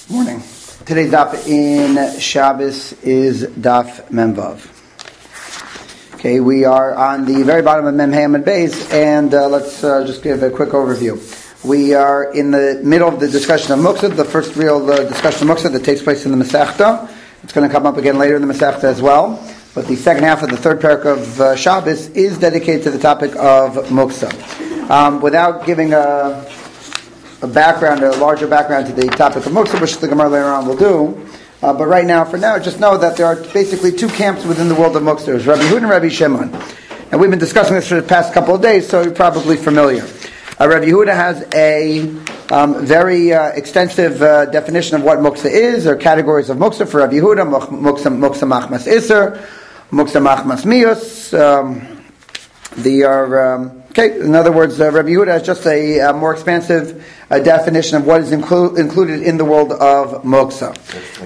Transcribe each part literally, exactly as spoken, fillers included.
Morning. Today's daf in Shabbos is daf Memvav. Okay, we are on the very bottom of Mem Hamad Beis, and uh, let's uh, just give a quick overview. We are in the middle of the discussion of Muktzah, the first real uh, discussion of Muktzah that takes place in the Masechta. It's going to come up again later in the Masechta as well. But the second half of the third parak of uh, Shabbos is dedicated to the topic of Muktzah. Um, without giving a a background, a larger background to the topic of Muktzah, which the Gemara later on will do. Uh, but right now, for now, just know that there are basically two camps within the world of Muktzah. There's Rabbi Yehuda and Rabbi Shimon. And we've been discussing this for the past couple of days, so you're probably familiar. Uh, Rabbi Yehuda has a um, very uh, extensive uh, definition of what Muktzah is. There are categories of Muktzah for Rabbi Yehuda: Muktzah, Muktzah Machmas Isser, Muktzah Machmas Mius. Um, they are... Um, Okay, in other words, uh, Rabbi Yehuda has just a uh, more expansive uh, definition of what is inclu- included in the world of Muktzah.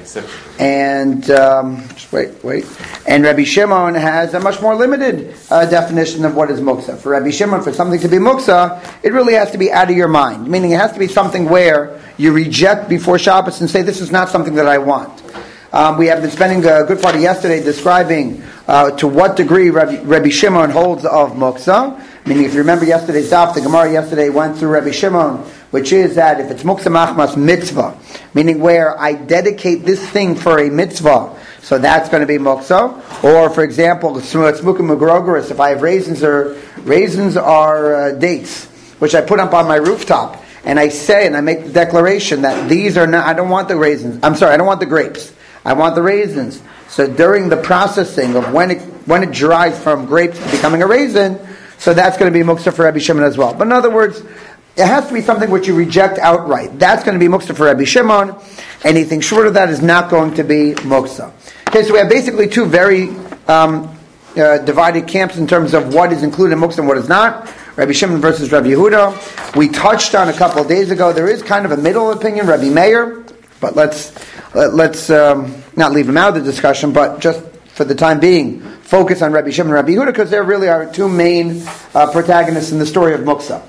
And, um, just wait, wait. And Rabbi Shimon has a much more limited uh, definition of what is Muktzah. For Rabbi Shimon, for something to be Muktzah, it really has to be out of your mind. Meaning it has to be something where you reject before Shabbos and say, this is not something that I want. Um, we have been spending a good part of yesterday describing uh, to what degree Rabbi, Rabbi Shimon holds of Muktzah. Meaning, if you remember yesterday's daf, the Gemara yesterday went through Rabbi Shimon, which is that if it's Muktzah Machmas mitzvah, meaning where I dedicate this thing for a mitzvah, so that's going to be Muktzah. Or, for example, Smukim Mugrogeris, if I have raisins or raisins are uh, dates, which I put up on my rooftop, and I say and I make the declaration that these are not, I don't want the raisins. I'm sorry, I don't want the grapes. I want the raisins. So during the processing of when it when it dries from grapes to becoming a raisin, so that's going to be Muktzah for Rabbi Shimon as well. But in other words, it has to be something which you reject outright. That's going to be Muktzah for Rabbi Shimon. Anything short of that is not going to be Muktzah. Okay, so we have basically two very um, uh, divided camps in terms of what is included in Muktzah and what is not. Rabbi Shimon versus Rabbi Yehuda. We touched on a couple of days ago. There is kind of a middle opinion, Rabbi Meir. But let's let, let's um, not leave him out of the discussion, but just for the time being, focus on Rabbi Shimon and Rabbi Yehuda, because there really are two main uh, protagonists in the story of Muktzah.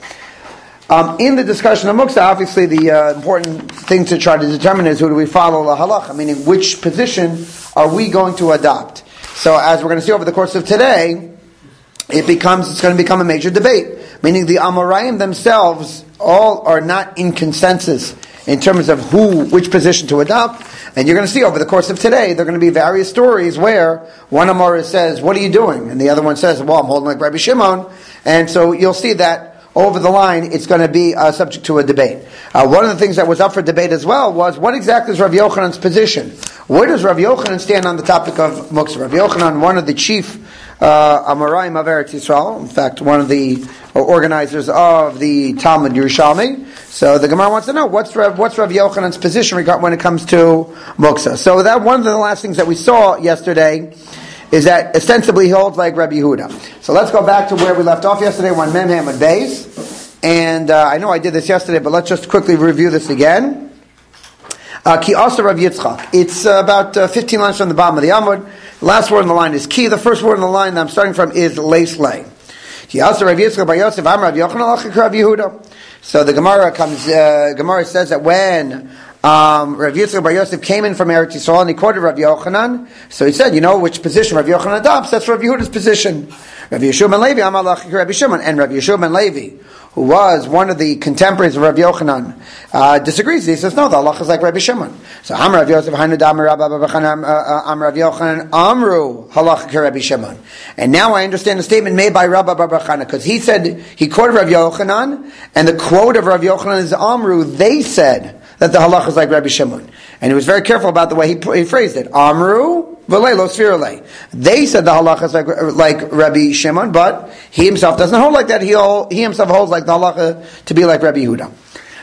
Um, in the discussion of Muktzah, obviously the uh, important thing to try to determine is who do we follow the halacha, meaning which position are we going to adopt. So as we're going to see over the course of today, it becomes it's going to become a major debate, meaning the Amoraim themselves all are not in consensus in terms of who, which position to adopt. And you're going to see over the course of today, there are going to be various stories where one Amora says, what are you doing? And the other one says, well, I'm holding like Rabbi Shimon. And so you'll see that over the line, it's going to be uh, subject to a debate. Uh, one of the things that was up for debate as well was, what exactly is Rav Yochanan's position? Where does Rav Yochanan stand on the topic of Muktzah? Rav Yochanan, one of the chief uh, Amoraim of Eretz Yisrael, in fact, one of the organizers of the Talmud Yerushalmi. So the Gemara wants to know, what's Rav, what's Rav Yochanan's position when it comes to Muktzah? So that one of the last things that we saw yesterday is that ostensibly he holds like Rabbi Yehuda. So let's go back to where we left off yesterday, when Mem Hamad Beis. And uh, I know I did this yesterday, but let's just quickly review this again. Ki Asa Rav Yitzchak. It's uh, about uh, fifteen lines from the bottom of the Amud. The last word in the line is Ki. The first word in the line that I'm starting from is Leislei. Ki Asa Rav Yitzchak Bar Yosef Am Rav Yochanan Lachik Rav Yehuda. So the Gemara comes. Uh, Gemara says that when um, Rav Yitzchak Bar Yosef came in from Eretz Yisrael and he quoted Rav Yochanan, so he said, you know which position Rav Yochanan adopts? That's Rav Yehuda's position. Rav Yeshua ben Levi Amar Lachik Rav Shimon, and Rav Yeshua ben Levi, who was one of the contemporaries of Rav Yochanan, uh, disagrees. He says, no, the halacha is like Rabbi Shimon. So Amar Rav Yosef Hainu Damar Rabba Babachanan Amar Rav Yochanan Amru halacha Rabbi Shimon. And now I understand the statement made by Rabba Babachanan, because he said he quoted Rav Yochanan, and the quote of Rav Yochanan is Amru. They said that the halacha is like Rabbi Shimon, and he was very careful about the way he, he phrased it. Amru. They said the halacha is like, like Rabbi Shimon, but he himself doesn't hold like that. He, he himself holds like the halacha to be like Rabbi Yehuda.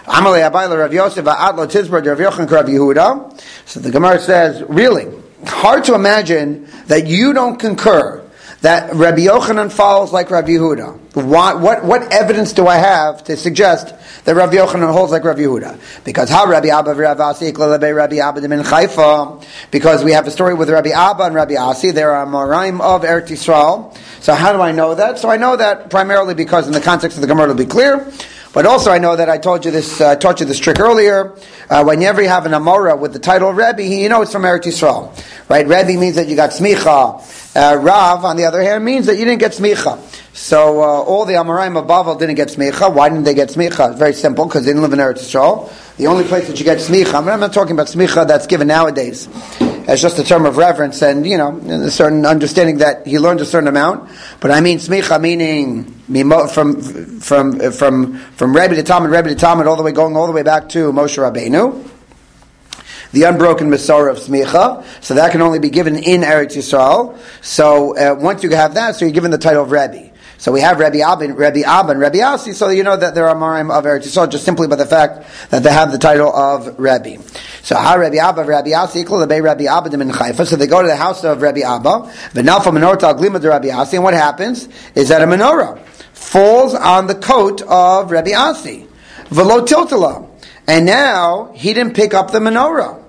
So the Gemara says, really, hard to imagine that you don't concur that Rabbi Yochanan follows like Rabbi Yehuda. What, what, what evidence do I have to suggest that Rabbi Yochanan holds like Rabbi Yehuda? Because how Rabbi Abba Rabbi Asi Rabbi Abba min Haifa? Because we have a story with Rabbi Abba and Rabbi Asi. They are Amoraim of Eretz Yisrael. So how do I know that? So I know that primarily because in the context of the Gemara, it'll be clear. But also I know that I told you this, uh, taught you this trick earlier. Uh, whenever you have an Amora with the title of Rebbe, you know it's from Eretz Yisrael. Right? Rebbe means that you got smicha. Uh, Rav, on the other hand, means that you didn't get smicha. So uh, all the Amoraim of Bavel didn't get smicha. Why didn't they get smicha? It's very simple, because they didn't live in Eretz Yisrael. The only place that you get smicha, I mean, I'm not talking about smicha that's given nowadays. It's just a term of reverence and, you know, a certain understanding that he learned a certain amount. But I mean smicha meaning from from from from Rebbe to Talmud, Rebbe to Talmud, all the way going all the way back to Moshe Rabbeinu. The unbroken Masorah of smicha. So that can only be given in Eretz Yisrael. So uh, once you have that, so you're given the title of Rebbe. So we have Rebbe Abba, Rebbe Abba, and Rebbe Asi, so you know that there are Amoraim of Eretz Yisrael just simply by the fact that they have the title of Rebbe. So how Rebbe Abba, Rebbe Asi, equal to Rebbe Abba in Haifa. So they go to the house of Rebbe Abba, V'nalfa menorah al glima de Rebbe Asi, and what happens is that a menorah falls on the coat of Rebbe Asi, v'lo tiltala, and now he didn't pick up the menorah.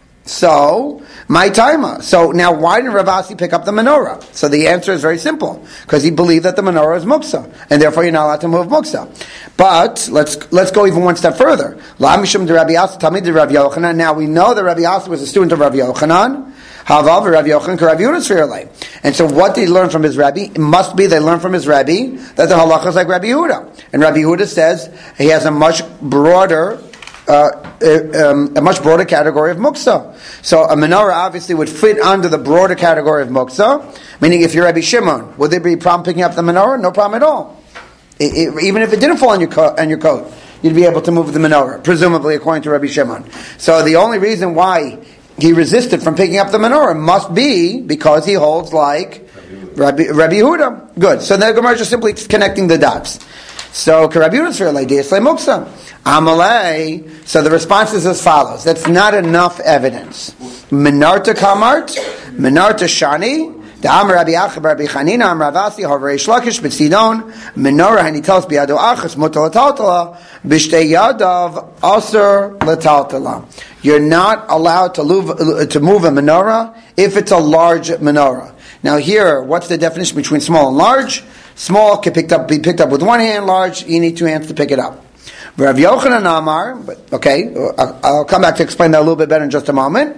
So, my timer. So now why didn't Rav Asi pick up the menorah? So the answer is very simple. Because he believed that the menorah is muksa. And therefore you're not allowed to move muksa. But, let's let's go even one step further. La mishum de Rabbi Asi, Talmid de Rav Yochanan. Now we know that Rabbi Asi was a student of Rav Yochanan. Havav, Rav Yochanan, Rav Yehuda. And so what did he learn from his Rabbi? It must be they learned from his Rabbi that the halacha is like Rabbi Yehuda. And Rabbi Yehuda says he has a much broader Uh, um, a much broader category of muksa. So a menorah obviously would fit under the broader category of muksa, meaning if you're Rabbi Shimon, would there be a problem picking up the menorah? No problem at all. It, it, even if it didn't fall on your, co- on your coat, you'd be able to move the menorah, presumably according to Rabbi Shimon. So the only reason why he resisted from picking up the menorah must be because he holds like Rabbi, Rabbi Yehuda. Good. So the Gemara is just simply connecting the dots. So, Rabbi Yehuda muksa. Amalei. So the response is as follows. That's not enough evidence. Menarta kamart, menarta shani. The Amar Rabbi Achab Rabbi Chanina Amar Ravasi Havarei Shlakish B'Tzidon Menorah Hanitals B'Yado Achas Mutal L'Taltala B'Shtei Yadav Aser L'Taltala. You're not allowed to move, to move a menorah if it's a large menorah. Now here, what's the definition between small and large? Small can picked up, be picked up with one hand. Large, you need two hands to pick it up. Rav Yochanan Amar, but okay, I'll come back to explain that a little bit better in just a moment.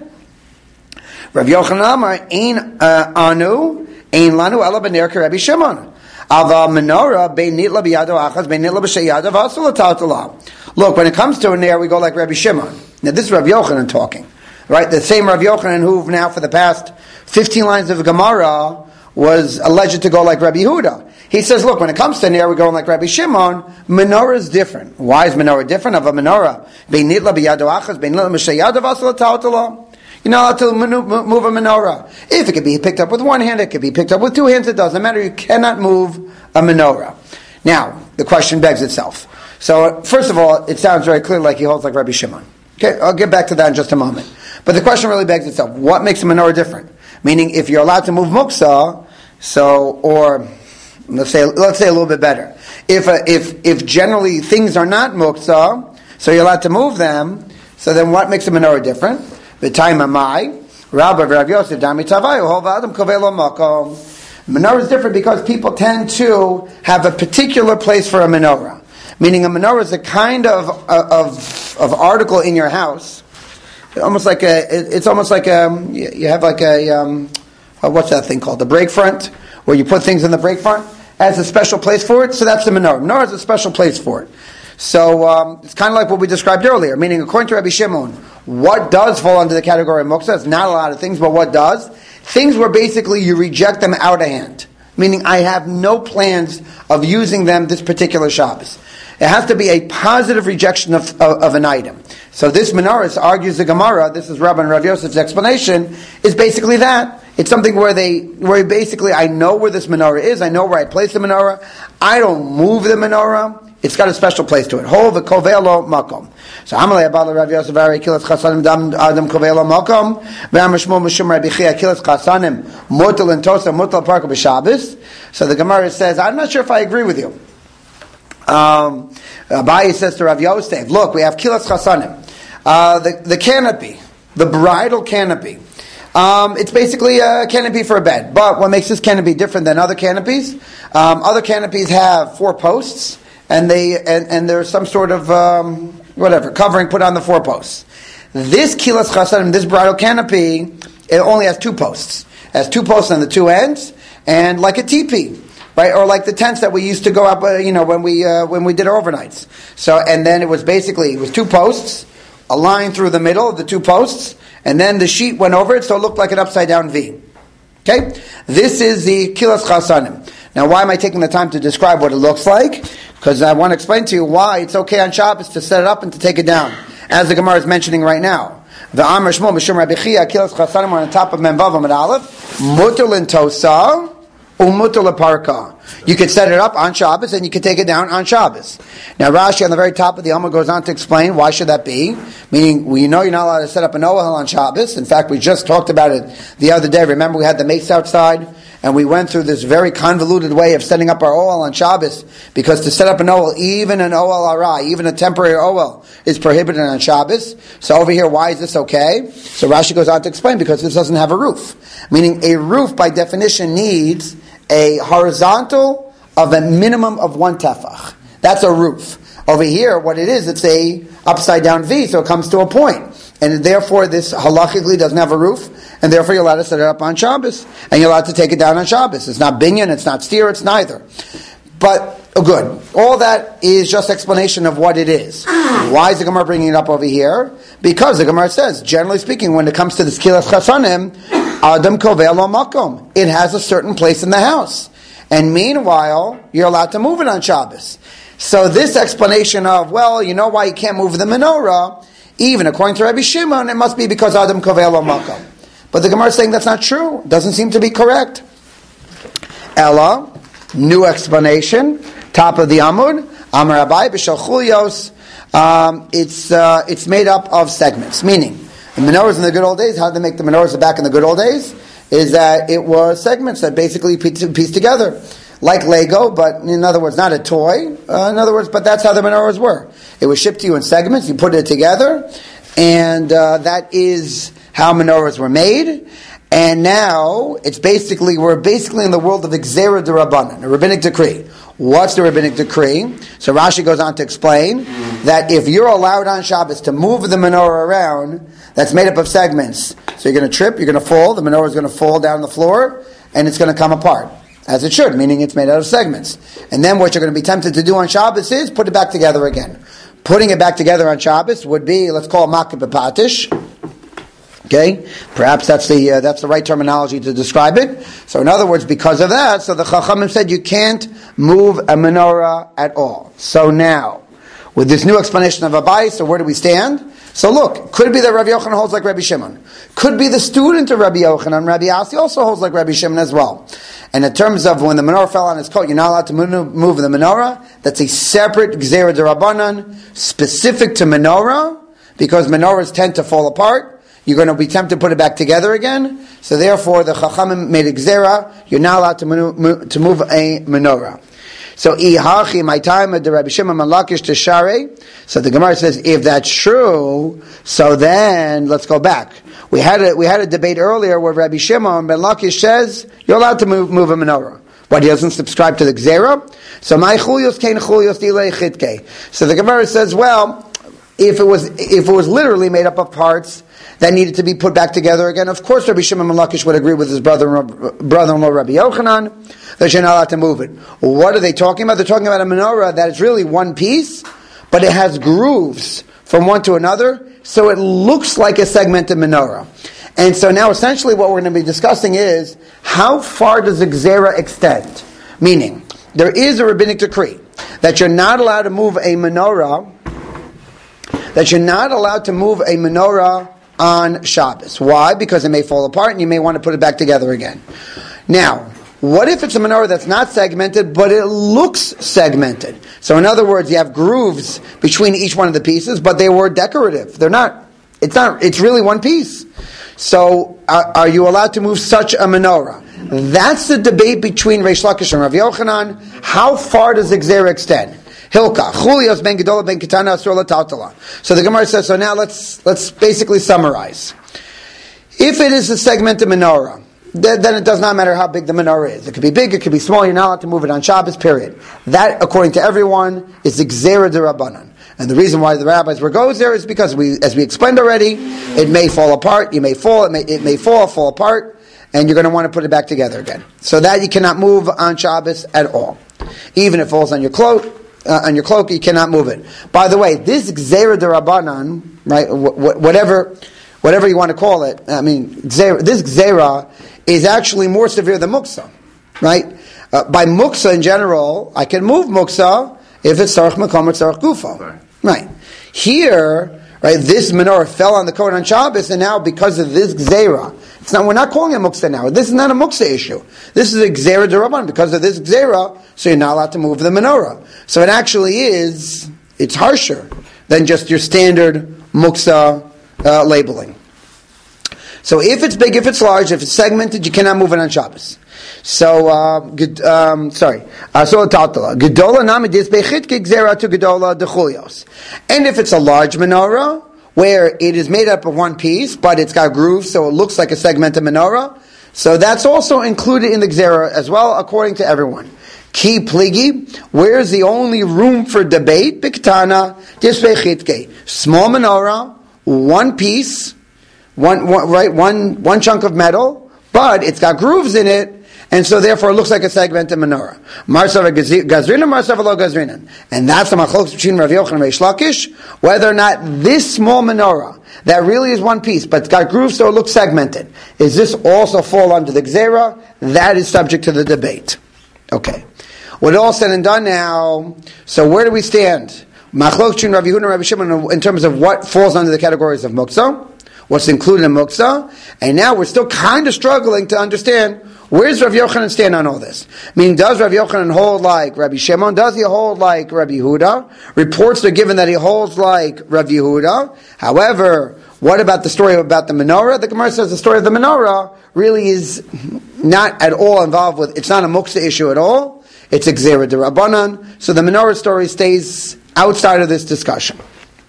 Rav Yochanan Amar, Ein Anu, Ein Lanu Ela B'Ner Rabbi Shimon. Ava menorah bein nitla b'yado achas bein nitla b'sheyadav asul l'taltala. Look, when it comes to a nair, we go like Rabbi Shimon. Now this is Rav Yochanan talking, right? The same Rav Yochanan who now for the past fifteen lines of Gemara was alleged to go like Rabbi Yehuda. He says, look, when it comes to nair, we're going like Rabbi Shimon. Menorah is different. Why is menorah different? Of a menorah, bein nitla b'yado achas bein nitla b'sheyadav asul l'taltala. You're not allowed to move a menorah. If it could be picked up with one hand, it could be picked up with two hands, it doesn't matter. You cannot move a menorah. Now, the question begs itself. So, first of all, it sounds very clear like he holds like Rabbi Shimon. Okay, I'll get back to that in just a moment. But the question really begs itself. What makes a menorah different? Meaning, if you're allowed to move muksa, so, or, let's say, let's say a little bit better. If, uh, if, if generally things are not muksa, so you're allowed to move them, so then what makes a menorah different? B'tayim amai, Rabbi Rav Yosef Dami Tavayu Hova Adam Kovelo Makom. Menorah is different because people tend to have a particular place for a menorah. Meaning a menorah is a kind of of of article in your house, almost like a. It's almost like a. You have like a. Um, what's that thing called? The break front, where you put things in the break front. Has a special place for it, so that's the menorah. Menorah has a special place for it. So um, it's kind of like what we described earlier. Meaning, according to Rabbi Shimon, what does fall under the category of muksa? It's not a lot of things, but what does? Things where basically you reject them out of hand. Meaning, I have no plans of using them this particular Shabbos. It has to be a positive rejection of, of, of an item. So this menorah argues the Gemara. This is Rabbi and Rav Yosef's explanation. Is basically that it's something where they, where basically I know where this menorah is. I know where I place the menorah. I don't move the menorah. It's got a special place to it. Hol v'kovelo makom. So Amalei Abba Rav Yosef Ari Kilas Chasanim Dam Adam Kovelo makom. Ve'amashmo Mishum Rabbi Chia Kilas Chasanim Mutal and Tosa Mutal Parka b'Shabbos. So the Gemara says, I'm not sure if I agree with you. Um, Abaye says to Rav Yosef, look, we have Kilas Chasanim, uh, the the canopy, the bridal canopy. Um, it's basically a canopy for a bed. But what makes this canopy different than other canopies? Um, other canopies have four posts. and they and, and there's some sort of um, whatever covering put on the four posts. This kilas chasanim, this bridal canopy, it only has two posts. It has two posts on the two ends, and like a teepee, right, or like the tents that we used to go up, uh, you know, when we uh, when we did our overnights. So, and then it was basically it was two posts, a line through the middle of the two posts, and then the sheet went over it, so it looked like an upside down V. Okay, this is the kilas chasanim. Now, why am I taking the time to describe what it looks like? Because I want to explain to you why it's okay on Shabbos to set it up and to take it down, as the Gemara is mentioning right now. The Amr Shmuel Mishum Rabbi Chia Kilas Chasanim on the top of Mem Vav Amud Aleph. Mutal and Tosa umutal parka. You could set it up on Shabbos and you could take it down on Shabbos. Now Rashi on the very top of the Amr goes on to explain why should that be. Meaning, well, you know you're not allowed to set up an Ohel on Shabbos. In fact, we just talked about it the other day. Remember we had the mace outside? And we went through this very convoluted way of setting up our Ohel on Shabbos, because to set up an Ohel, even an Ohel Arai, even a temporary Ohel, is prohibited on Shabbos. So over here, why is this okay? So Rashi goes on to explain, because this doesn't have a roof. Meaning a roof, by definition, needs a horizontal of a minimum of one tefach. That's a roof. Over here, what it is, it's a upside down V, so it comes to a point. And therefore, this halachically doesn't have a roof, and therefore you're allowed to set it up on Shabbos, and you're allowed to take it down on Shabbos. It's not binyan, it's not steer, it's neither. But, oh good. All that is just explanation of what it is. Why is the Gemara bringing it up over here? Because the Gemara says, generally speaking, when it comes to this kilas chasanim, adam koveh lo makom. It has a certain place in the house. And meanwhile, you're allowed to move it on Shabbos. So this explanation of, well, you know why you can't move the menorah, even according to Rabbi Shimon, it must be because Adam Koveh Lo Makom. But the Gemara is saying that's not true. It doesn't seem to be correct. Ella, new explanation, top of the Amud, Amar Abai B'Shel Chulios. Um, it's uh, it's made up of segments. Meaning, the menorahs in the good old days, how did they make the menorahs back in the good old days? Is that it was segments that basically pieced, pieced together. Like Lego, but in other words, not a toy. Uh, in other words, but that's how the menorahs were. It was shipped to you in segments, you put it together, and uh, that is how menorahs were made. And now, it's basically, we're basically in the world of Gzera D'Rabbanan, a rabbinic decree. What's the rabbinic decree? So Rashi goes on to explain that if you're allowed on Shabbos to move the menorah around, that's made up of segments. So you're going to trip, you're going to fall, the menorah is going to fall down the floor, and it's going to come apart. As it should, meaning it's made out of segments. And then what you're going to be tempted to do on Shabbos is put it back together again. Putting it back together on Shabbos would be, let's call it makeh b'patish. Okay? Perhaps that's the uh, that's the right terminology to describe it. So in other words, because of that, so the Chachamim said you can't move a menorah at all. So now, with this new explanation of Abai, so where do we stand? So look, could it be that Rabbi Yochanan holds like Rabbi Shimon? Could be the student of Rabbi Yochanan, Rabbi Asi also holds like Rabbi Shimon as well. And in terms of when the menorah fell on his coat, you're not allowed to move, move the menorah. That's a separate Gzera D'Rabbanan, specific to menorah, because menorahs tend to fall apart. You're going to be tempted to put it back together again. So therefore, the Chachamim made a Gzera. You're not allowed to move, to move a menorah. So, ihachi my time at the Rabbi Shimon ben Lakish to Share. So the Gemara says, if that's true, so then let's go back. We had a we had a debate earlier where Rabbi Shimon ben Lakish says you're allowed to move move a menorah. But he doesn't subscribe to the Gzera. So my chulios kein chulios dilei chitke. So the Gemara says, well, if it was if it was literally made up of parts that needed to be put back together again, of course Rabbi Shimon ben Lakish would agree with his brother brother-in-law Rabbi Yochanan that you're not allowed to move it. What are they talking about? They're talking about a menorah that is really one piece, but it has grooves from one to another, so it looks like a segmented menorah. And so now essentially what we're going to be discussing is, how far does the Gzera extend? Meaning, there is a rabbinic decree that you're not allowed to move a menorah, that you're not allowed to move a menorah on Shabbos. Why? Because it may fall apart and you may want to put it back together again. Now, what if it's a menorah that's not segmented, but it looks segmented? So in other words, you have grooves between each one of the pieces, but they were decorative. They're not, it's not, it's really one piece. So are, are you allowed to move such a menorah? That's the debate between Reish Lakish and Rav Yochanan. How far does the Gzera extend? Hilka, Chulios ben Gedola ben Ketana Asur L'Tautala. So the Gemara says, so now let's let's basically summarize. If it is a segmented menorah then, then it does not matter how big the menorah is. It could be big, it could be small, you're not allowed to move it on Shabbos, period. That, according to everyone, is the Gzera D'Rabbanan. And the reason why the rabbis were goes there is because, we, as we explained already, it may fall apart, you may fall, it may, it may fall, fall apart, and you're going to want to put it back together again. So that you cannot move on Shabbos at all. Even if it falls on your cloak, uh, on your cloak, you cannot move it. By the way, this Gzera D'Rabbanan, right, wh- whatever, whatever you want to call it, I mean, Gzera, this Gzera is actually more severe than Muksa, right? Uh, by Muksa in general, I can move Muksa if it's Tzarech Makom or Tzarech Gufo. Right. Right. Here, right, this menorah fell on the Kohen on Shabbos, and now because of this Gzera, it's not, we're not calling it Muksa now. This is not a Muksa issue. This is a Gzera D'Rabbanan. Because of this Gzera, so you're not allowed to move the menorah. So it actually is, it's harsher than just your standard Muksa uh, labeling. So if it's big, if it's large, if it's segmented, you cannot move it on Shabbos. So, uh, um, sorry. Uh, so, Gedola namidis bechitke gzera to Gedola dechulios. And if it's a large menorah, where it is made up of one piece, but it's got grooves, so it looks like a segmented menorah, so that's also included in the gzera as well, according to everyone. Ki pligi, where's the only room for debate? Biktana dis bechitke. Small menorah, one piece, one, one, right, one, one chunk of metal, but it's got grooves in it, and so therefore it looks like a segmented menorah. Marsav Gazrina, Marsav lo Gazrina. And that's the machlokes between Rav Yochanan and Reish Lakish, whether or not this small menorah, that really is one piece, but it's got grooves so it looks segmented, is this also fall under the Gzera? That is subject to the debate. Okay. With all said and done now, so where do we stand? Machlokes between Rav Yehuda and Rav Shimon in terms of what falls under the categories of Muksa, what's included in Muksa, and now we're still kind of struggling to understand where's Rav Yochanan stand on all this? I mean, does Rav Yochanan hold like Rabbi Shimon? Does he hold like Rabbi Yehuda? Reports are given that he holds like Rabbi Yehuda. However, what about the story about the menorah? The Gemara says the story of the menorah really is not at all involved with, it's not a muksa issue at all. It's a Gzera D'Rabbanan. So the menorah story stays outside of this discussion.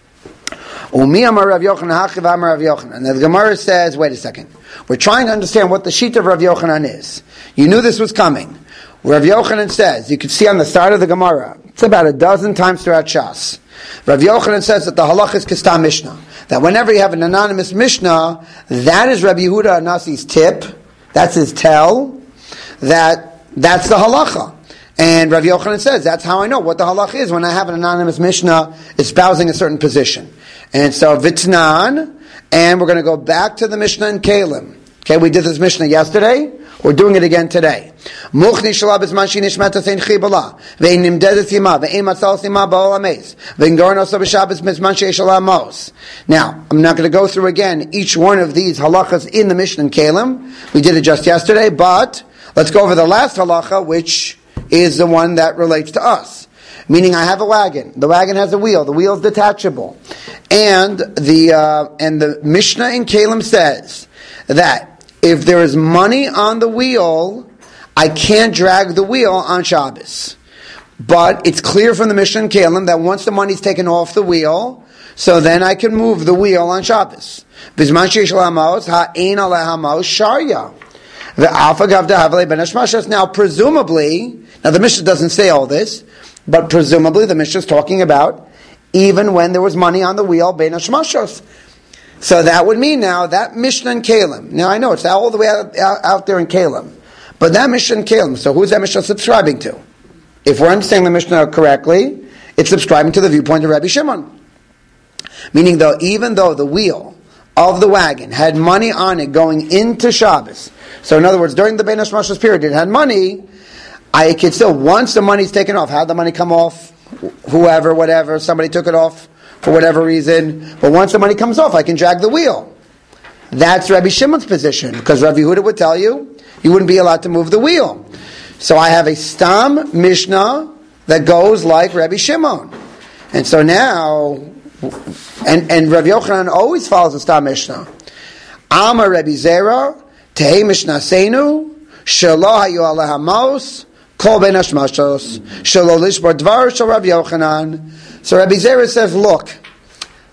Umi amar Rav Yochanan, hachiv amar Rav Yochanan. And the Gemara says, wait a second. We're trying to understand what the sheet of Rav Yochanan is. You knew this was coming. Rav Yochanan says, you can see on the side of the Gemara, it's about a dozen times throughout Shas. Rav Yochanan says that the halach is Kistam Mishnah. That whenever you have an anonymous Mishnah, that is Rabbi Yehuda Anasi's tip. That's his tell. That, that's the halacha. And Rav Yochanan says, that's how I know what the halach is when I have an anonymous Mishnah espousing a certain position. And so, Vitnan, and we're going to go back to the Mishnah in Kalim. Okay, we did this Mishnah yesterday. We're doing it again today. Muchni shalab is manshi nishmata sein chibala. Ve'in nimdedet ima. Ve'in matzal sima ba'ol ames. Ve'in goren osa b'shabes mizmanshi shalam mos. Now, I'm not going to go through again each one of these halachas in the Mishnah in Kalim. We did it just yesterday, but let's go over the last halacha, which is the one that relates to us. Meaning, I have a wagon. The wagon has a wheel. The wheel is detachable, and the uh, and the Mishnah in Kalim says that if there is money on the wheel, I can't drag the wheel on Shabbos. But it's clear from the Mishnah in Kalim that once the money's taken off the wheel, so then I can move the wheel on Shabbos. Bizman sheish la'amos ha'ein alehamos sharya. Now, presumably, now the Mishnah doesn't say all this, but presumably the Mishnah is talking about even when there was money on the wheel, bein hashmashos. So that would mean now that Mishnah in Kalim. Now I know it's all the way out, out, out there in Kalim, but that Mishnah in Kalim. So who's that Mishnah subscribing to? If we're understanding the Mishnah correctly, it's subscribing to the viewpoint of Rabbi Shimon. Meaning, though, even though the wheel of the wagon had money on it going into Shabbos, so in other words, during the bein hashmashos period, it had money. I could still, once the money's taken off, how'd the money come off? Whoever, whatever, somebody took it off for whatever reason. But once the money comes off, I can drag the wheel. That's Rabbi Shimon's position, because Rabbi Yehuda would tell you, you wouldn't be allowed to move the wheel. So I have a Stam Mishnah that goes like Rabbi Shimon. And so now, and, and Rabbi Yochanan always follows the Stam Mishnah. Amar Rabbi Zera, Tehei Mishnah Seinu, Shelo hayu alehamos, Kol ben hashmashos, Shelo lishbar dvar shel Rabbi Yochanan. So Rabbi Zera says, look,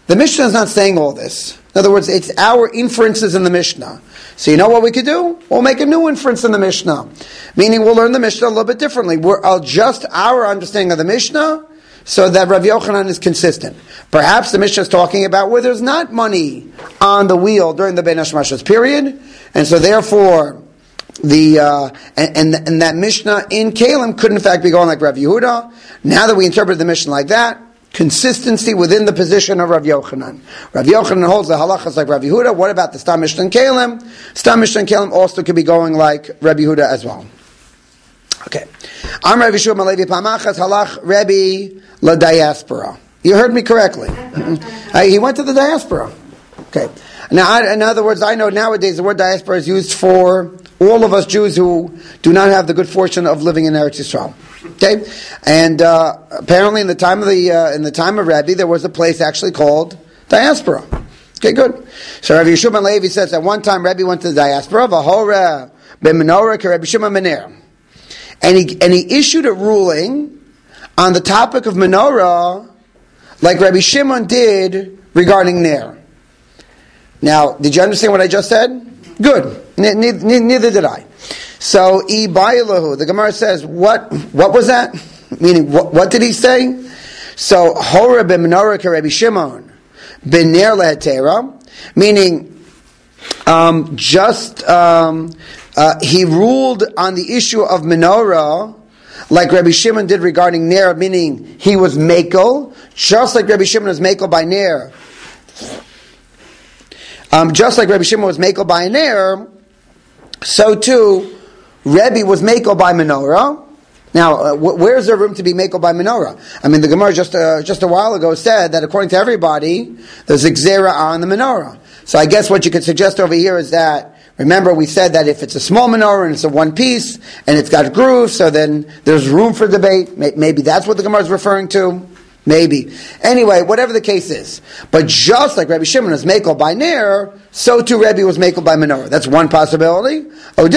The Mishnah is not saying all this. In other words, it's our inferences in the Mishnah. So you know what we could do? We'll make a new inference in the Mishnah. Meaning we'll learn the Mishnah a little bit differently. We'll adjust our understanding of the Mishnah so that Rav Yochanan is consistent. Perhaps the Mishnah is talking about where there's not money on the wheel during the Bein Hashmashos period, and so therefore the uh, and, and and that Mishnah in Kalim could in fact be going like Rav Yehuda. Now that we interpret the Mishnah like that, consistency within the position of Rav Yochanan. Rav Yochanan holds the halachas like Rav Yehuda. What about the Stam Mishnah in Kalim? Stam Mishnah in Kalim also could be going like Rav Yehuda as well. Okay. Am Rav Yeshua Malevi Pamachas halach Rebbe la diaspora. You heard me correctly. uh, he went to the diaspora. Okay. Now, I, in other words, I know nowadays the word diaspora is used for all of us Jews who do not have the good fortune of living in Eretz Yisrael. Okay, and uh, apparently in the time of the uh, in the time of Rebbe, there was a place actually called diaspora. Okay, good. So Rabbi Yeshua ben Levi says at one time Rebbe went to the diaspora. V'hora b'menorah k'Rebbe Shimon Mener. And he, and he issued a ruling on the topic of menorah like Rabbi Shimon did regarding Ner. Now, did you understand what I just said? Good. N- neither, neither did I. So, I Bailahu, the Gemara says, what What was that? Meaning, what, what did he say? So, Hora b'menorah k'Rebbi Shimon b'ner lehetera, meaning, um, just... Um, Uh, he ruled on the issue of menorah like Rabbi Shimon did regarding Ner, meaning he was mekel, just like Rabbi Shimon was mekel by Ner. Um, just like Rabbi Shimon was mekel by Ner, so too Rebbe was mekel by menorah. Now, uh, wh- where's there room to be mekel by menorah? I mean, the Gemara just uh, just a while ago said that according to everybody, there's a gzera on the menorah. So I guess what you could suggest over here is that, remember, we said that if it's a small menorah and it's a one piece and it's got grooves, so then there's room for debate. Maybe that's what the Gemara is referring to. Maybe. Anyway, whatever the case is. But just like Rabbi Shimon was mekel by Ner, so too Rebbe was mekel by menorah. That's one possibility. Or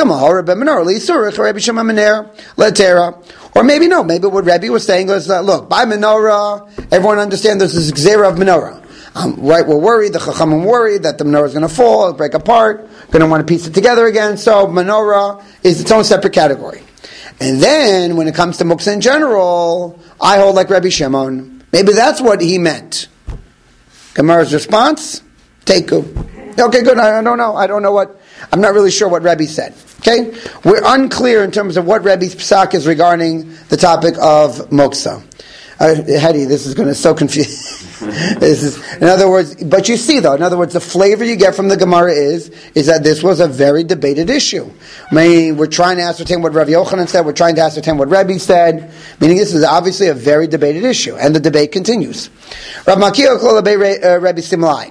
maybe no. Maybe what Rebbe was saying was, uh, look, by menorah, everyone understands there's this gzera of menorah. Um, right, we're worried, the Chachamim worried that the menorah is going to fall, break apart, going to want to piece it together again, so menorah is its own separate category. And then, when it comes to muktzah in general, I hold like Rabbi Shimon. Maybe that's what he meant. Gemara's response? Teiku. Okay, good, I don't know, I don't know what, I'm not really sure what Rebbe said. Okay? We're unclear in terms of what Rebbe's psak is regarding the topic of muktzah. Uh, Hedy, this is going to so confuse. This is, in other words, but you see though, in other words, the flavor you get from the Gemara is is that this was a very debated issue. I mean, we're trying to ascertain what Rav Yochanan said. We're trying to ascertain what Rebbe said. Meaning, this is obviously a very debated issue, and the debate continues. Rav Malkiah called Rebbe Simlai.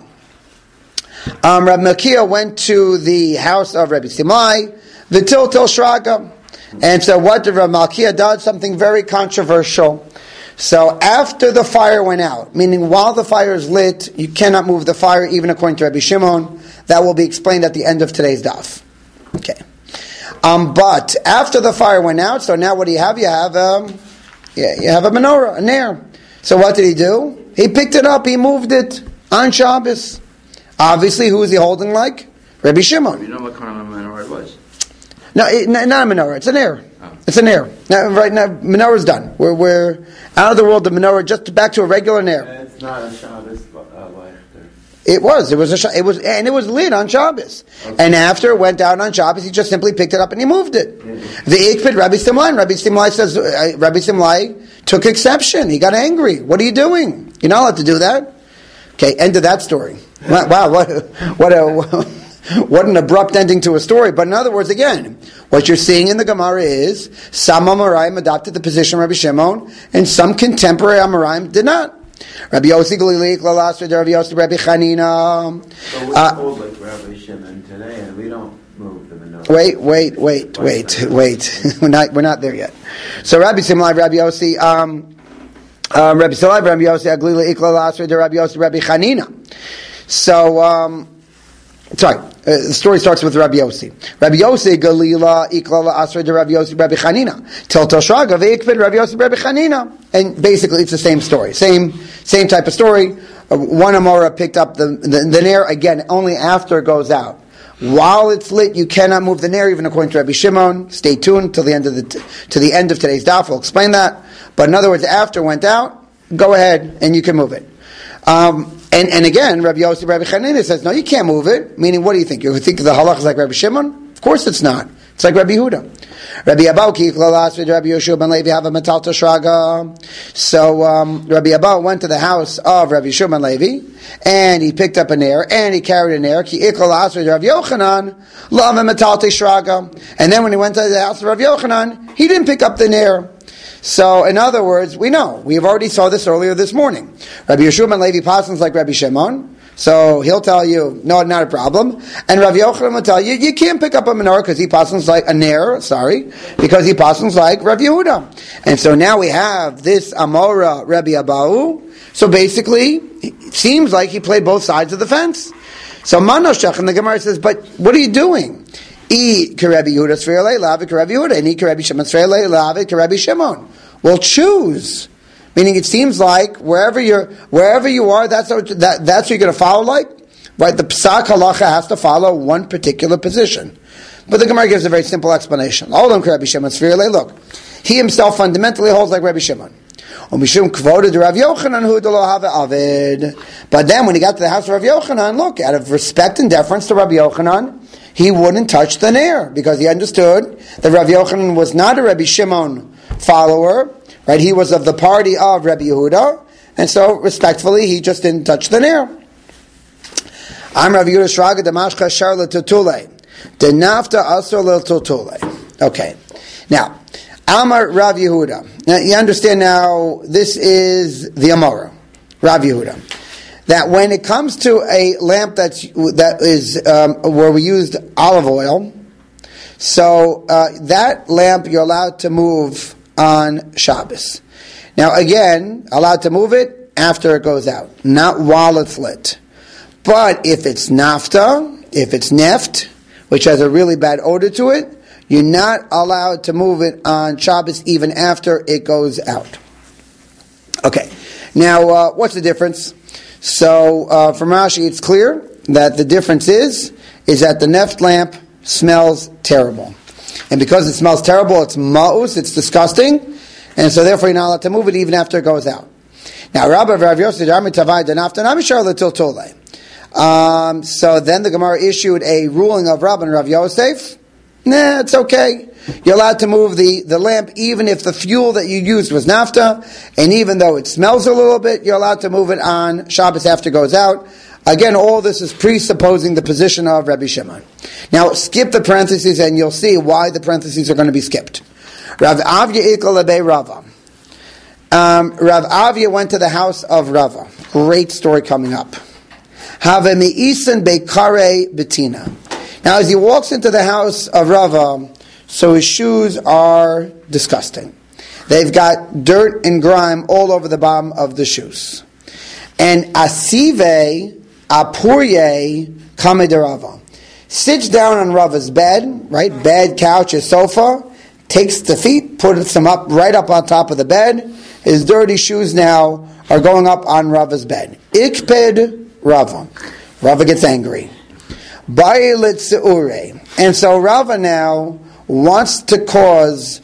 Um, Rav Malkiah went to the house of Rebbe Simlai, V'til Til Shraga, and so what did Rav Malkiah do? Something very controversial. So after the fire went out, meaning while the fire is lit, you cannot move the fire, even according to Rabbi Shimon. That will be explained at the end of today's daf. Okay. Um, but after the fire went out, so now what do you have? You have um, yeah, you have a menorah, a ner. So what did he do? He picked it up, he moved it on Shabbos. Obviously, who is he holding like? Rabbi Shimon. You know what kind of a menorah it was? No, it, not a menorah. It's an ner. Oh. It's an ner. Now, right now, menorah's done. We're we're out of the world of menorah, just back to a regular ner. It's not a Shabbos, but uh, like it was. It was a. It was, and it was lit on Shabbos. Okay. And after it went out on Shabbos, he just simply picked it up and he moved it. Mm-hmm. The ikpid Rabbi Simlai. Rabbi Simlai says. Uh, Rabbi Simlai took exception. He got angry. What are you doing? You're not allowed to do that. Okay. End of that story. Wow. What? What a. What an abrupt ending to a story. But in other words, again, what you're seeing in the Gemara is some Amoraim adopted the position of Rabbi Shimon, and some contemporary Amoraim did not. Rabbi Yossi Galilik, Lalasra, Rabbi Yossi, Rabbi Chanina. But we uh, hold like Rabbi Shimon today, and we don't move the menorah. Wait, wait, wait, wait, wait. we're not, we're not there yet. So Rabbi Simlai, Rabbi Yossi, um, um, Rabbi Simlai, Rabbi Yossi, Aglila, Ikla, Lalasra, Rabbi Yossi, Rabbi Chanina. So, um, Sorry, uh, the story starts with Rabbi Yossi. Rabbi Yossi, Galila, Iklala, Asra, de Rabbi Yossi, Rabbi Chanina. Tel Tel Shraga, Veikvid, Rabbi Yossi, Rabbi Chanina. And basically it's the same story. Same, same type of story. uh, one Amora picked up the, the, the nair, again, only after it goes out. While it's lit, you cannot move the nair, even according to Rabbi Shimon. Stay tuned till the end of the t- to the end of today's daf. We'll explain that. But in other words, after it went out, go ahead and you can move it. Um, and, and again, Rabbi Yosef, Rabbi Chanina says, no, you can't move it. Meaning, what do you think? You think the halach is like Rabbi Shimon? Of course it's not. It's like Rabbi Yehuda. Rabbi Abba ki klalas with Rabbi Yeshua ben Levi have a metalta shraga. So um, Rabbi Abba went to the house of Rabbi Yeshua ben Levi, and he picked up an air, and he carried an air. Ki klalas with Rabbi Yochanan love a metalta shraga. And then when he went to the house of Rabbi Yochanan, he didn't pick up the air. So, in other words, we know we have already saw this earlier this morning. Rabbi Yeshua ben Levi passes like Rabbi Shimon. So he'll tell you, no, not a problem. And Rav Yochanan will tell you, you can't pick up a menorah because he passes like a nair, sorry, because he passes like Rav Yehuda. And so now we have this Amora Rabbi Abahu. So basically, it seems like he played both sides of the fence. So Manoshach, and the Gemara says, but what are you doing? E Rabbi Yehuda Sfeirle Lavi Rabbi Yehuda, and E Rabbi Shimon Sfeirle Lavi Rabbi Shimon. Well, choose. Meaning, it seems like wherever you're, wherever you are, that's what, that, that's what you're going to follow. Like, right? The Psak Halacha has to follow one particular position. But the Gemara gives a very simple explanation. Olam Rabbi Shimon Sfeirle. Look, he himself fundamentally holds like Rabbi Shimon. But then, when he got to the house of Rabbi Yochanan, look, out of respect and deference to Rabbi Yochanan, he wouldn't touch the nair because he understood that Rabbi Yochanan was not a Rabbi Shimon follower. Right, he was of the party of Rabbi Yehuda, and so respectfully, he just didn't touch the nair. I'm Rabbi Yehuda Shraga Damashka Sharla Tutule, Denafta Asur Lil Tutule. Okay, now Amar Rav Yehuda. Now you understand now. This is the Amora, Rav Yehuda. That when it comes to a lamp that's that is um, where we used olive oil, so uh, that lamp you're allowed to move on Shabbos. Now again, allowed to move it after it goes out, not while it's lit. But if it's nafta, if it's neft, which has a really bad odor to it, you're not allowed to move it on Shabbos even after it goes out. Okay, now uh, what's the difference? So uh, from Rashi it's clear that the difference is, is that the neft lamp smells terrible. And because it smells terrible, it's ma'us, it's disgusting, and so therefore you're not allowed to move it even after it goes out. Now, Rabbi Rav Yosef, um, so then the Gemara issued a ruling of Rabbi and Rav Yosef. Nah, it's okay. You're allowed to move the, the lamp even if the fuel that you used was nafta, and even though it smells a little bit, you're allowed to move it on Shabbos after it goes out. Again, all this is presupposing the position of Rabbi Shimon. Now, skip the parentheses and you'll see why the parentheses are going to be skipped. Rav Avya Ikal Lebei Rava. Um, Rav Avya went to the house of Rava. Great story coming up. Have Me'isen Beikare Betina. Now, as he walks into the house of Rava, so his shoes are disgusting. They've got dirt and grime all over the bottom of the shoes. And Asive Apurye Kamedarava sits down on Rava's bed, right? Bed, couch, his sofa, takes the feet, puts them up right up on top of the bed. His dirty shoes now are going up on Rava's bed. Ikped Rava. Rava gets angry. Ba'ilit Seure. And so Rava now wants to cause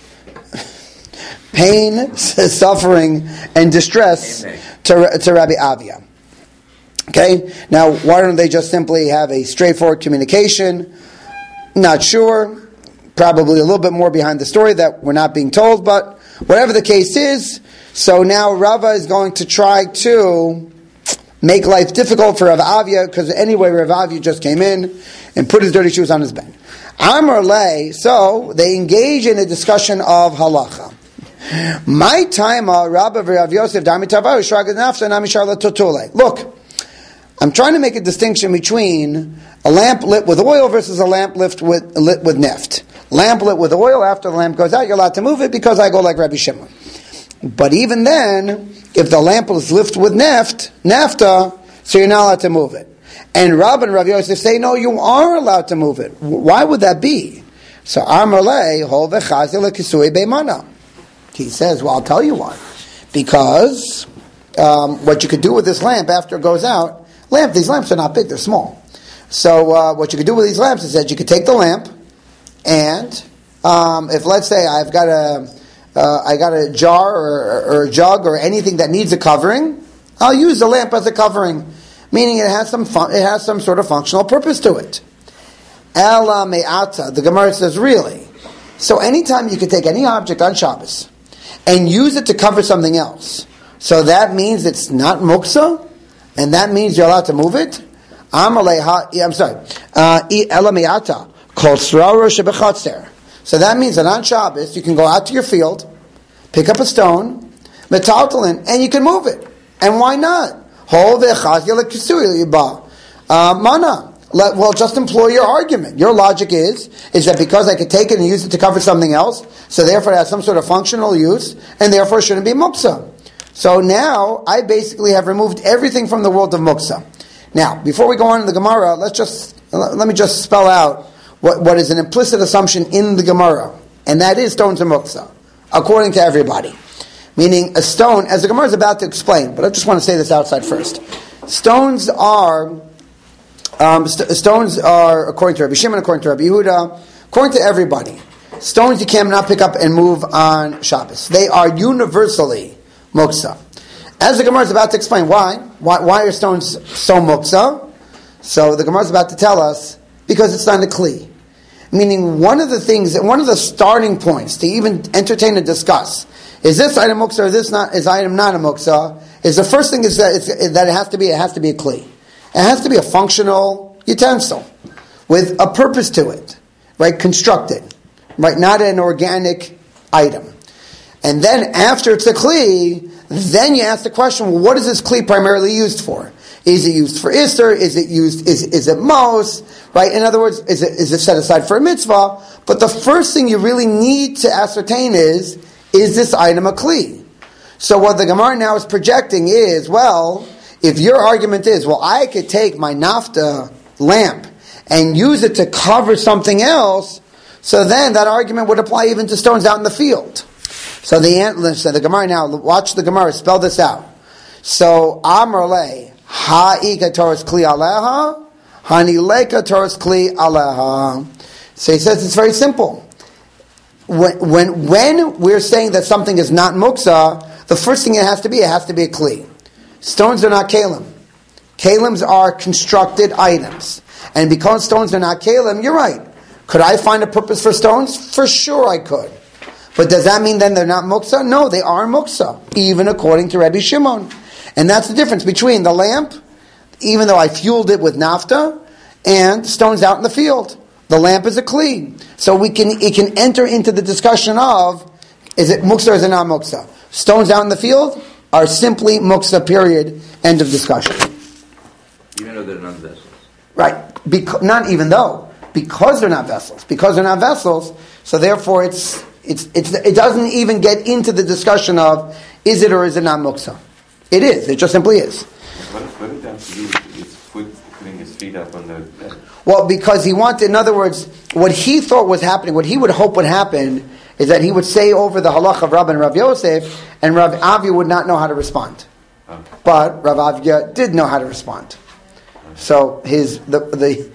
pain, suffering, and distress to, to Rabbi Avia. Okay, now why don't they just simply have a straightforward communication? Not sure. Probably a little bit more behind the story that we're not being told, but whatever the case is, so now Rava is going to try to make life difficult for Rav Avia, because anyway, Rav Avia just came in and put his dirty shoes on his bed. Amar lei, so they engage in a discussion of halacha. My time, Rabbi Rav Yosef, look, I'm trying to make a distinction between a lamp lit with oil versus a lamp lit with, lit with neft. Lamp lit with oil, after the lamp goes out, you're allowed to move it because I go like Rabbi Shimon. But even then, if the lamp is lit with neft, nafta, so you're not allowed to move it. And Rabbi and Rav Yosef say, no, you are allowed to move it. Why would that be? So Amarle, hol v'chazil kisui beimana. He says, well, I'll tell you why. Because um, what you could do with this lamp after it goes out, lamp, these lamps are not big, they're small. So uh, what you could do with these lamps is that you could take the lamp, and um, if let's say I've got a, uh, I got a jar or, or a jug or anything that needs a covering, I'll use the lamp as a covering, meaning it has some fun, it has some sort of functional purpose to it. Ela me'ata, the Gemara says, really? So anytime you could take any object on Shabbos and use it to cover something else, so that means it's not muksa, and that means you're allowed to move it? I'm sorry. Ela me'ata, kol srara shebechatzer. So that means that on Shabbos you can go out to your field, pick up a stone, metaltalin, and you can move it. And why not? Uh, mana. Let, well, just employ your argument. Your logic is is that because I could take it and use it to cover something else, so therefore it has some sort of functional use, and therefore it shouldn't be muksa. So now I basically have removed everything from the world of muksa. Now, before we go on in the Gemara, let's just let me just spell out what, what is an implicit assumption in the Gemara, and that is stones are muksa, according to everybody. Meaning, a stone, as the Gemara is about to explain, but I just want to say this outside first. Stones are, um, st- stones are, according to Rabbi Shimon, according to Rabbi Yehuda, according to everybody, stones you cannot pick up and move on Shabbos. They are universally muksa. As the Gemara is about to explain why, why, why are stones so muksa? So the Gemara is about to tell us, because it's not a kli. Meaning, one of the things, one of the starting points to even entertain and discuss, is this item muksa or this not, is item not a muksa, is the first thing is that, it's, that it has to be, it has to be a kli. It has to be a functional utensil with a purpose to it, right? Constructed, right? Not an organic item. And then after it's a kli, then you ask the question, well, what is this kli primarily used for? Is it used for Isser? Is it used, is, is it mos? Right? In other words, is it, is it set aside for a mitzvah? But the first thing you really need to ascertain is, is this item a kli? So what the Gemara now is projecting is, well, if your argument is, well, I could take my nafta lamp and use it to cover something else, so then that argument would apply even to stones out in the field. So the, so the Gemara now, watch the Gemara, spell this out. So, Amar le, ha'ika Torah's kli aleha, hanileka Torah's kli aleha. So he says it's very simple. When, when, when we're saying that something is not muksa, the first thing it has to be, it has to be a kli. Stones are not kalim. Kalims are constructed items. And because stones are not kalim, you're right. Could I find a purpose for stones? For sure I could. But does that mean then they're not muksa? No, they are muksa, even according to Rabbi Shimon. And that's the difference between the lamp, even though I fueled it with nafta, and stones out in the field. The lamp is a kli. So we can it can enter into the discussion of, is it muksa or is it not muksa? Stones out in the field are simply muksa, period. End of discussion. Even though they're not vessels. Right. Beca- not even though. Because they're not vessels. Because they're not vessels, so therefore it's, it's, it's, it doesn't even get into the discussion of, is it or is it not muksa? It is. It just simply is. What, what did that do with his foot, putting his feet up on the bed? Well, because he wanted, in other words, what he thought was happening, what he would hope would happen, is that he would say over the halach of Rav and Rav Yosef, and Rav Avia would not know how to respond. Oh. But Rav Avia did know how to respond. So his the the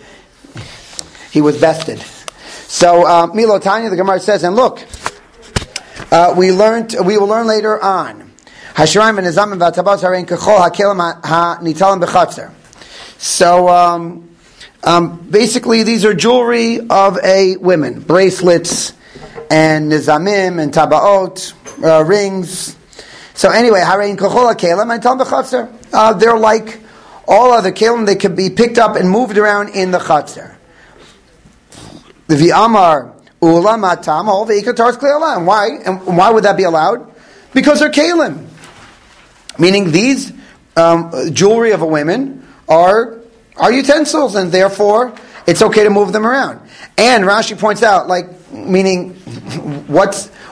he was bested. So uh, Milo Tanya, the Gemara says, and look, uh, we learned. We will learn later on. Hashiraim and Nizamim v'Atabaz harein kechol hakelim ha'nitalim b'chatzer. So. Um, Um, basically, these are jewelry of a women, bracelets and nizamim and tabaot, uh, rings. So anyway, harein kachol kelim and tal b'chatzer. They're like all other kelim; they can be picked up and moved around in the chatzer. The v'amar ulam atam all v'ikatar's kle'alam. Why? And why would that be allowed? Because they're kelim, meaning these um, jewelry of a women are. Are utensils, and therefore it's okay to move them around. And Rashi points out, like, meaning, what's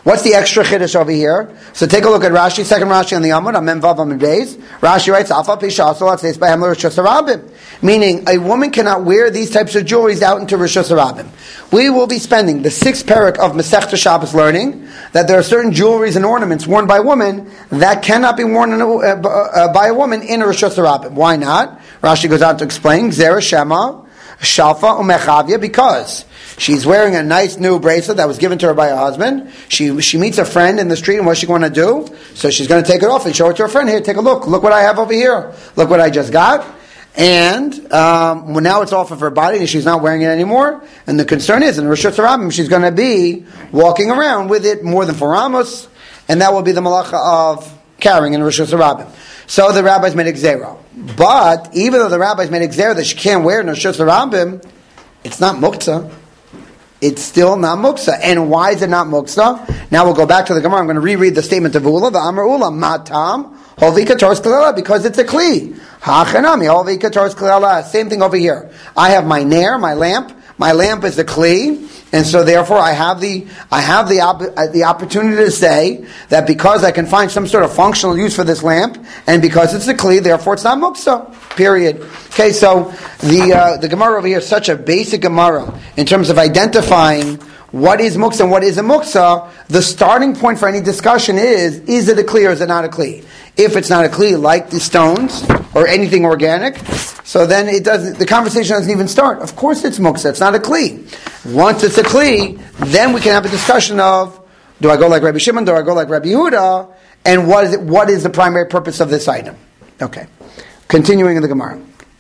What's the extra chiddush over here? So take a look at Rashi, second Rashi on the Amud, on Mem Vav Amud Beis. Rashi writes, Afa Pisha Asolat Seis B'Hem L'Rishus Harabim. Meaning, a woman cannot wear these types of jewelries out into Rishus Harabim. We will be spending the sixth parak of Masechta Shabbos learning that there are certain jewelries and ornaments worn by women that cannot be worn in a, uh, uh, by a woman in a Rishus Harabim. Why not? Rashi goes on to explain, Gzera Shema, Shalfa Umechavia, because she's wearing a nice new bracelet that was given to her by her husband. She she meets a friend in the street, and what's she going to do? So she's going to take it off and show it to her friend. Here, take a look. Look what I have over here. Look what I just got. And um, well, now it's off of her body, and she's not wearing it anymore. And the concern is, in Rishus Harabim, she's going to be walking around with it more than four amos, and that will be the malacha of carrying in Rishus Harabim. So the rabbis made a gzera. But even though the rabbis made a gzera that she can't wear in Rishus Harabim, it's not muktzah. It's still not muktzah. And why is it not muktzah? Now we'll go back to the Gemara. I'm going to reread the statement of Ula. The Amar Ula, matam, hovika tors kalala, because it's a kli. Hachanami, hovika tors kalala. Same thing over here. I have my nair, my lamp. My lamp is a kli. And so therefore I have the, I have the, op- the opportunity to say that because I can find some sort of functional use for this lamp, and because it's a kli, therefore it's not muktzah. Period. Okay, so the, uh, the Gemara over here is such a basic Gemara in terms of identifying what is muktzah and what isn't muktzah. The starting point for any discussion is, is it a kli or is it not a kli? If it's not a kli, like the stones or anything organic, so then it doesn't, the conversation doesn't even start. Of course it's muktzah, it's not a kli. Once it's a kli, then we can have a discussion of, do I go like Rabbi Shimon, do I go like Rabbi Yehuda, and what is it, what is the primary purpose of this item? Okay. Continuing in the Gemara.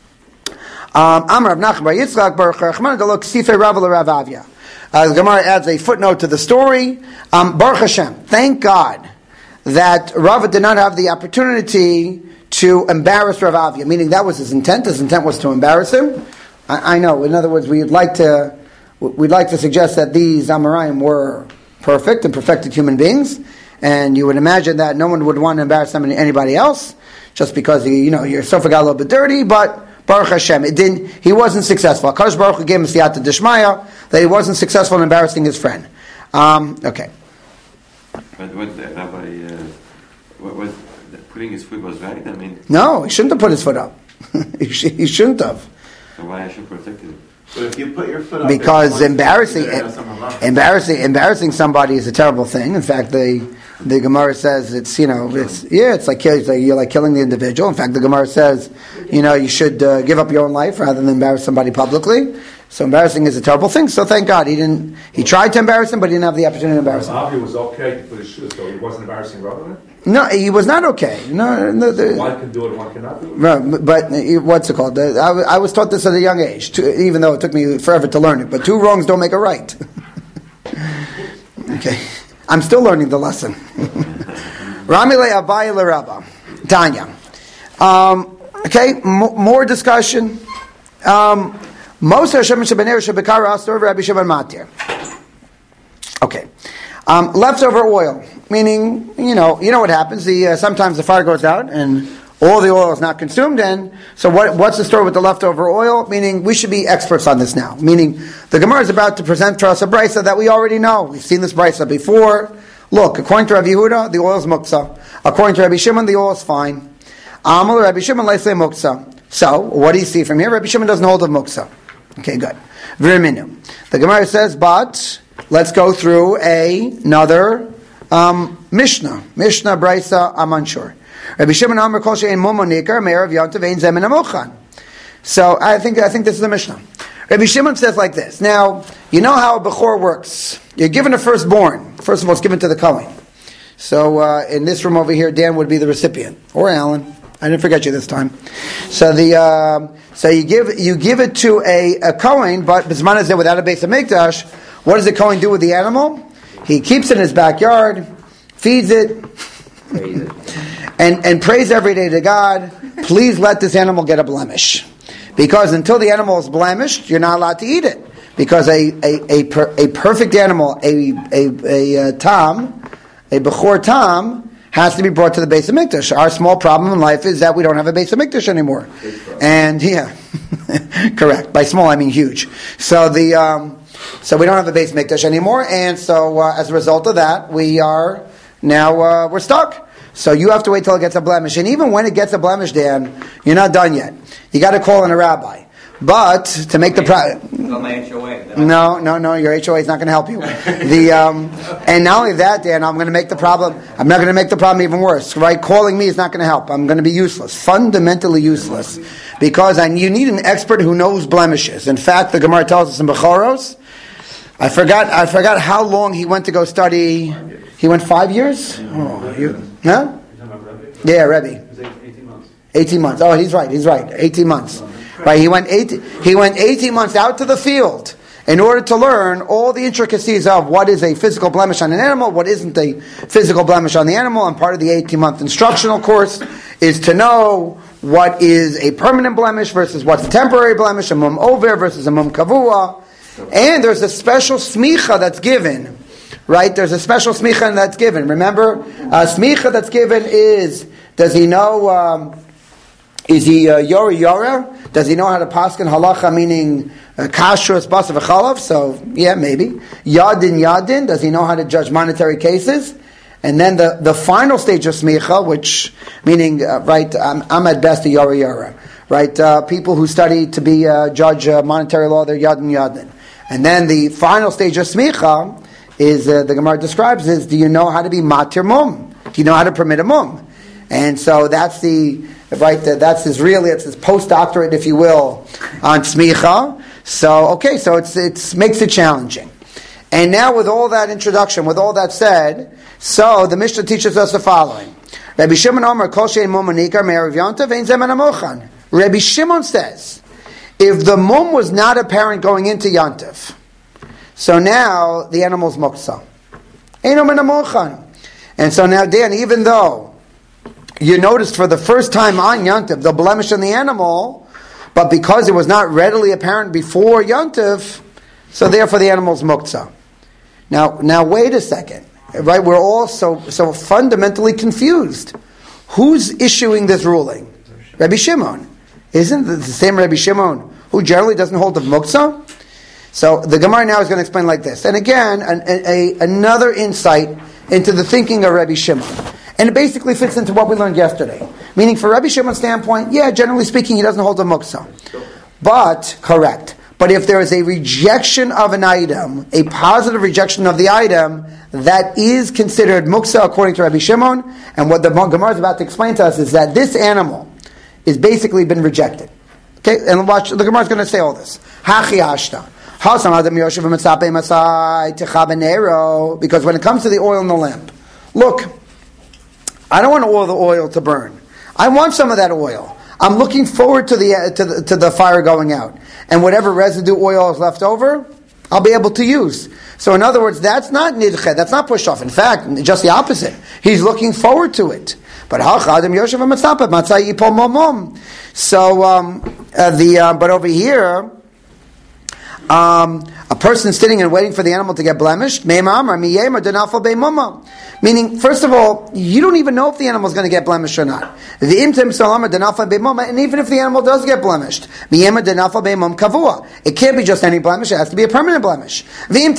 Amar Rav Nachman bar Yitzchak bar Chachman Galok Sifei Rav Rav Avia. The Gemara adds a footnote to the story. Um, Baruch Hashem, thank God that Rav did not have the opportunity to embarrass Rav Avia, meaning that was his intent. His intent was to embarrass him. I, I know. In other words, we'd like to we'd like to suggest that these Amoraim were perfect and perfected human beings, and you would imagine that no one would want to embarrass them anybody else, just because he, you know your sofa got a little bit dirty. But Baruch Hashem, it didn't. He wasn't successful. Hakadosh Baruch Hu gave him siyata d'shmaya that he wasn't successful in embarrassing his friend. Um, okay. But what the Rabbi, uh, what was putting his foot was right? I mean, no, he shouldn't have put his foot up. he, sh- he shouldn't have. So why I should protect him? But if you put your foot up, because embarrassing, embarrassing, embarrassing somebody is a terrible thing. In fact, the the Gemara says it's you know it's yeah it's like, it's like you're like killing the individual. In fact, the Gemara says you know you should uh, give up your own life rather than embarrass somebody publicly. So embarrassing is a terrible thing. So thank God he didn't. He tried to embarrass him, but he didn't have the opportunity to embarrass him. Avi was okay to put his shoes, so he wasn't embarrassing Rabbi. No, he was not okay. No, no the, one can do it, one cannot do it. Right, but uh, what's it called? Uh, I, I was taught this at a young age, two, even though it took me forever to learn it. But two wrongs don't make a right. Okay, I'm still learning the lesson. Ramile Abaye L'Rabba, Tanya. Um, okay, m- more discussion. Um, Most Hashem Shebener Shebekara Astor Rabbi Shimon Matir. Okay, um, leftover oil, meaning you know you know what happens. The uh, sometimes the fire goes out and all the oil is not consumed. And so what? What's the story with the leftover oil? Meaning we should be experts on this now. Meaning the Gemara is about to present to us a brisa that we already know. We've seen this brisa before. Look, according to Rabbi Yehuda, the oil is muktzah. According to Rabbi Shimon, the oil is fine. Amal Rabbi Shimon leisle muktzah. So what do you see from here? Rabbi Shimon doesn't hold of muktzah. Okay, good. V'riminu. The Gemara says, but let's go through a, another um, Mishnah. Mishnah Brisa Amanshur. Rabbi Shimon Amar Kol She'en Mumo Nikar Me'erav Yontav Ein Zemen Amochan. So I think I think this is the Mishnah. Rabbi Shimon says like this. Now, you know how a Bechor works. You're given a firstborn. First of all, it's given to the Kohen. So uh, in this room over here, Dan would be the recipient. Or Alan. I didn't forget you this time. So the um, so you give you give it to a, a Kohen, but Bisman is there without a Beis HaMikdash. What does the Kohen do with the animal? He keeps it in his backyard, feeds it, and and prays every day to God. Please let this animal get a blemish, because until the animal is blemished, you're not allowed to eat it. Because a a a, per, a perfect animal, a a a, a tam, a Bechor tam, has to be brought to the Beis HaMikdash. Our small problem in life is that we don't have a Beis HaMikdash anymore. And yeah, correct. By small, I mean huge. So the um, So we don't have a Beis Mikdash anymore, and so uh, as a result of that, we are now uh, we're stuck. So you have to wait till it gets a blemish, and even when it gets a blemish, Dan, you're not done yet. You got to call in a rabbi. But to make the pro- no, no, no, your H O A is not going to help you. The um, and not only that, Dan, I'm going to make the problem. I'm not going to make the problem even worse. Right? Calling me is not going to help. I'm going to be useless, fundamentally useless, because I, you need an expert who knows blemishes. In fact, the Gemara tells us in Bechoros. I forgot. I forgot how long he went to go study. He went five years. Oh, you, huh? Yeah, Rebbe. eighteen months. Eighteen months. Oh, he's right. He's right. Eighteen months. Right, he went eight, he went eighteen months out to the field in order to learn all the intricacies of what is a physical blemish on an animal, what isn't a physical blemish on the animal, and part of the eighteen-month instructional course is to know what is a permanent blemish versus what's a temporary blemish, a mum over versus a mum kavua, and there's a special smicha that's given, right? There's a special smicha that's given. Remember, a smicha that's given is, does he know... Um, Is he uh, Yora Yora? Does he know how to paskin halacha, meaning kashrus, basa v'chalav? So, yeah, maybe. Yadin Yadin, does he know how to judge monetary cases? And then the, the final stage of smicha, which, meaning, uh, right, I'm, I'm at best a Yora Yora. Right, uh, people who study to be uh, judge uh, monetary law, they're Yadin Yadin. And then the final stage of smicha is, uh, the Gemara describes is, do you know how to be matir mum? Do you know how to permit a mum? And so that's the... Right, that's his really, it's his postdoctorate, if you will, on smicha. So, okay, so it's it's makes it challenging. And now with all that introduction, with all that said, so the Mishnah teaches us the following. Rabbi Shimon Omer, Kol she'en mum anikar me'erev yontav, ein zeh min hamochan. Rabbi Shimon says, if the mum was not apparent going into yontav, so now the animal's muksa. Ein min hamochan. And so now, Dan, even though you noticed for the first time on Yontif the blemish on the animal, but because it was not readily apparent before Yontif, so therefore the animal's muktzah. Now, now wait a second, right? We're all so so fundamentally confused. Who's issuing this ruling? Rabbi Shimon. Isn't it the same Rabbi Shimon who generally doesn't hold of muktzah? So the Gemara now is going to explain like this, and again, an, a, a, another insight into the thinking of Rabbi Shimon. And it basically fits into what we learned yesterday. Meaning, for Rabbi Shimon's standpoint, yeah, generally speaking, he doesn't hold a muktzah. But, correct. But if there is a rejection of an item, a positive rejection of the item, that is considered muktzah according to Rabbi Shimon. And what the Gemara is about to explain to us is that this animal is basically been rejected. Okay, and watch, the Gemara is going to say all this. Hachi hashta. Because when it comes to the oil in the lamp, look, I don't want all the oil to burn. I want some of that oil. I'm looking forward to the uh, to the, to the fire going out, and whatever residue oil is left over, I'll be able to use. So, in other words, that's not nidche. That's not pushed off. In fact, just the opposite. He's looking forward to it. But so um, uh, the uh, but over here. Um, a person sitting and waiting for the animal to get blemished, meaning, first of all, you don't even know if the animal is going to get blemished or not. And even if the animal does get blemished, it can't be just any blemish, it has to be a permanent blemish. And even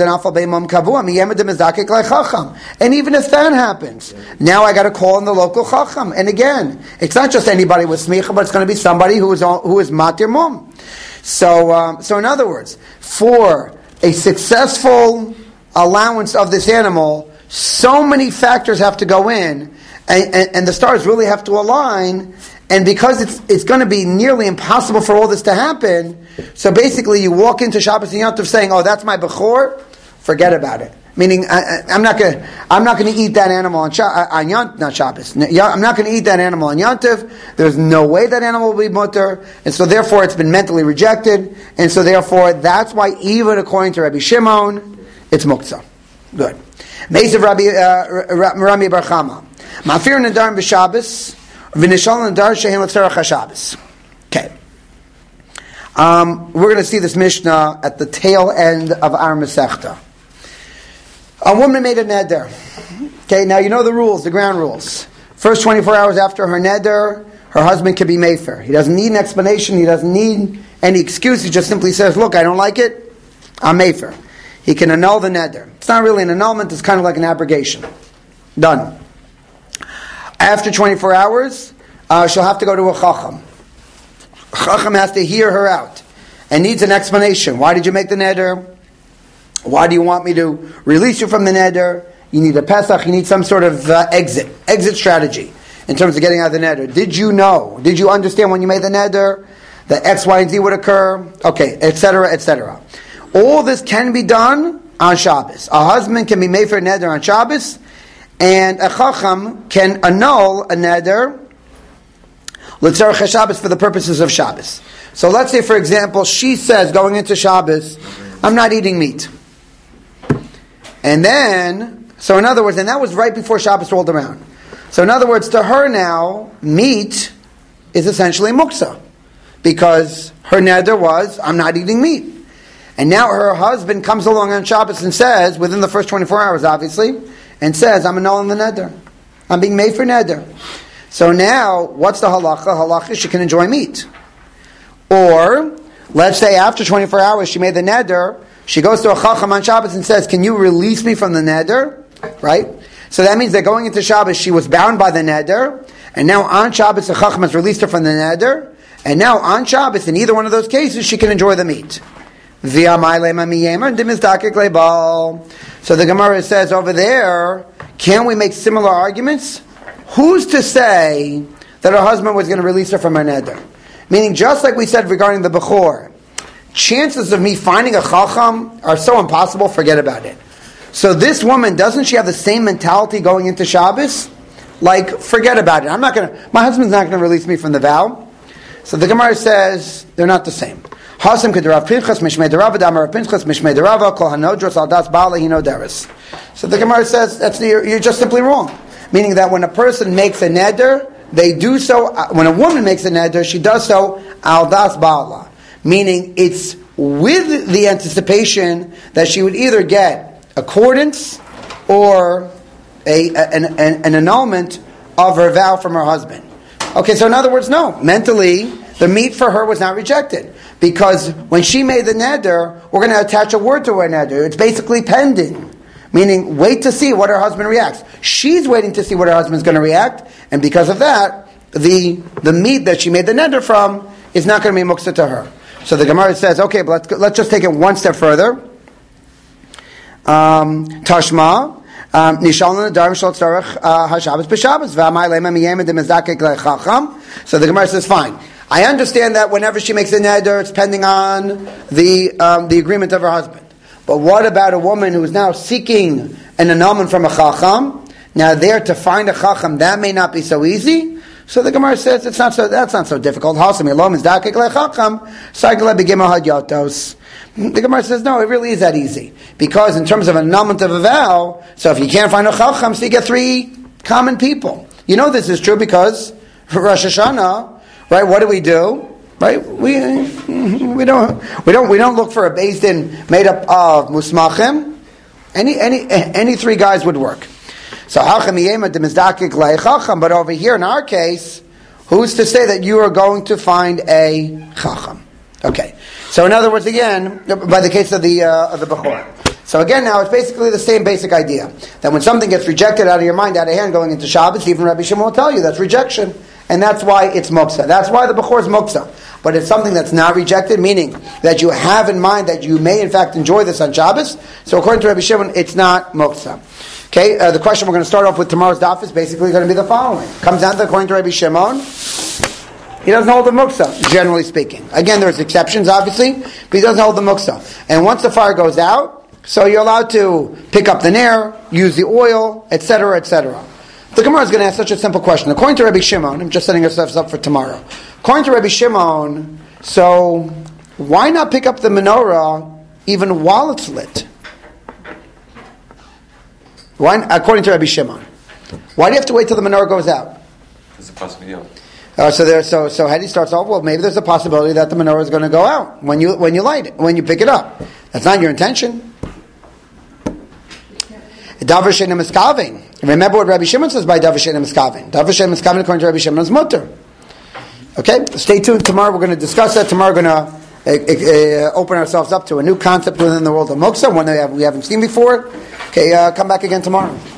if that happens, now I got to call in the local chacham. And again, it's not just anybody with smicha, but it's going to be somebody who is who is matir mum. So, um, so in other words, for a successful allowance of this animal, so many factors have to go in, and, and, and the stars really have to align. And because it's it's going to be nearly impossible for all this to happen, so basically you walk into Shabbos and Yontif saying, "Oh, that's my bechor," forget about it. Meaning, I, I'm not going. I'm not going to eat that animal on, on Yont, not Shabbos. I'm not going to eat that animal on Yontif. There's no way that animal will be mutter, and so therefore it's been mentally rejected, and so therefore that's why even according to Rabbi Shimon, it's muktzah. Good. Meisav Rabbi Rami Bar Chama. Ma'afir nadar b'Shabbos v'nishal nadar shehem l'tzarach haShabbos. Okay. Um, we're going to see this Mishnah at the tail end of our Masechta. A woman made a neder. Okay, now you know the rules, the ground rules. First twenty-four hours after her neder, her husband can be mefer. He doesn't need an explanation. He doesn't need any excuse. He just simply says, "Look, I don't like it. I'm Mefer. He can annul the neder. It's not really an annulment, it's kind of like an abrogation. Done. After twenty-four hours, uh, she'll have to go to a chacham. Chacham has to hear her out and needs an explanation. Why did you make the neder? Why do you want me to release you from the neder? You need a Pesach, you need some sort of uh, exit, exit strategy in terms of getting out of the neder. Did you know? Did you understand when you made the neder that X, Y, and Z would occur? Okay, et cetera, et cetera. All this can be done on Shabbos. A husband can be made for a neder on Shabbos, and a chacham can annul a neder l'tzarech Shabbos for the purposes of Shabbos. So let's say, for example, she says going into Shabbos, I'm not eating meat. And then, so in other words, and that was right before Shabbos rolled around. So in other words, to her now, meat is essentially muksa. Because her neder was, I'm not eating meat. And now her husband comes along on Shabbos and says, within the first twenty-four hours obviously, and says, I'm annulling the neder. I'm being made for neder. So now, what's the halacha? Halacha is she can enjoy meat. Or, let's say after twenty-four hours she made the neder, she goes to a chacham on Shabbos and says, can you release me from the neder? Right? So that means that going into Shabbos she was bound by the neder, and now on Shabbos the chacham has released her from the neder, and now on Shabbos, in either one of those cases, she can enjoy the meat. So the Gemara says over there, can we make similar arguments? Who's to say that her husband was going to release her from her neder? Meaning, just like we said regarding the Bechor, chances of me finding a chacham are so impossible, forget about it. So this woman, doesn't she have the same mentality going into Shabbos? Like, forget about it. I'm not going to, my husband's not going to release me from the vow. So the Gemara says, they're not the same. Hasam kederav Pinchas mishmei derava damar Pinchas mishmei derava kol hanodros al das bala hino deris. So the Gemara says that's the, you're just simply wrong. Meaning that when a person makes a neder, they do so. When a woman makes a neder, she does so al das bala. Meaning it's with the anticipation that she would either get accordance or a, an, an, an annulment of her vow from her husband. Okay, so in other words, no. Mentally, the meat for her was not rejected. Because when she made the neder, we're going to attach a word to her neder. It's basically pending. Meaning, wait to see what her husband reacts. She's waiting to see what her husband's going to react. And because of that, the the meat that she made the neder from is not going to be muksa to her. So the Gemara says, okay, but let's, let's just take it one step further. Um, Tashma. Um, so the Gemara says, fine. I understand that whenever she makes a neder, it's pending on the um, the agreement of her husband. But what about a woman who is now seeking an annulment from a chacham? Now there to find a chacham, that may not be so easy. So the Gemara says it's not so. That's not so difficult. The Gemara says no, it really is that easy because in terms of annulment of a vow, so if you can't find a chacham, so you get three common people. You know this is true because for Rosh Hashanah. Right? What do we do? Right? We we don't we don't we don't look for a Beis Din made up of musmachim. Any any any three guys would work. So but over here in our case, who's to say that you are going to find a chacham? Okay. So in other words, again, by the case of the uh, of the Bechor. So again, now it's basically the same basic idea that when something gets rejected out of your mind, out of hand, going into Shabbos, even Rabbi Shimon will tell you that's rejection. And that's why it's muksa. That's why the Bechor is muksa. But it's something that's not rejected, meaning that you have in mind that you may in fact enjoy this on Shabbos. So according to Rabbi Shimon, it's not muksa. Okay, uh, the question we're going to start off with tomorrow's daf is basically going to be the following. Comes down to, according to Rabbi Shimon, he doesn't hold the muksa, generally speaking. Again, there's exceptions, obviously, but he doesn't hold the muksa. And once the fire goes out, so you're allowed to pick up the nair, use the oil, et cetera, et cetera. The Gemara is going to ask such a simple question. According to Rabbi Shimon, I'm just setting ourselves up for tomorrow. According to Rabbi Shimon, so why not pick up the menorah even while it's lit? Why, according to Rabbi Shimon, why do you have to wait till the menorah goes out? It's a possibility. Uh, so there, so so Hedy starts off. Well, maybe there's a possibility that the menorah is going to go out when you when you light it, when you pick it up. That's not your intention. Davar she'eino miskavin. Remember what Rabbi Shimon says by Davar she'eino miskavin. Davar she'eino miskavin according to Rabbi Shimon is mutter. Okay, stay tuned. Tomorrow we're going to discuss that. Tomorrow we're going to uh, uh, open ourselves up to a new concept within the world of moksha, one that we haven't seen before. Okay, uh, come back again tomorrow.